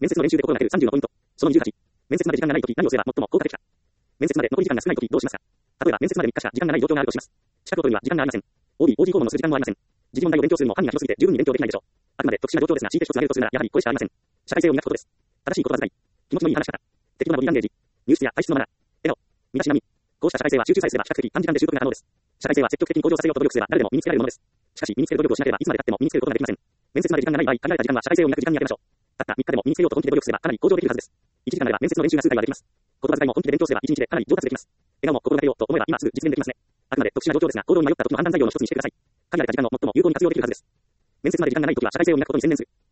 面接の練習で心がける30のポイント。その28。面接まで時間がないとき何をすれば最も効果的か。面接まで残り時間が少ないときどうしますか。例えば面接まで3日しか時間がない状況があるとします。資格を取るには時間がありません。OB、OG 訪問のする時間もありません。時事問題を勉強するのも範囲が広すぎて十分に勉強できないでしょう。あくまで特殊な状況ですが、強いて一つ挙げるとするならやはりこれしかありません。社会性を磨くことです。正しい言葉遣い。気持ちのいい話し方。適当なボディランゲージ。入室や退出のマナー。笑顔。身だしなみ。こうした社会性は集中さえすれば比較的短時間で習得が可能です。社会性は積極的に向上させようと努力すれば誰でも身につけられるものです。しかし身につける努力をしなければいつまで経っても身につけることができません。面接まで時間がない場合、限られた時間は社会性を磨く時間に充てましょう。たった3日でも身につけようと本気で努力すればかなり向上できるはずです。1時間あれば面接の練習が数回はできます。言葉遣いも本気で勉強すれば1日でかなり上達できます。笑顔も心がけようと思えば今すぐ実現できますね。あくまで特殊な状況ですが、行動に迷った時の判断材料の一つにしてください。限られた時間を最も有効に活用できるはずです。面接まで時間がない時は社会性を磨くことに専念する。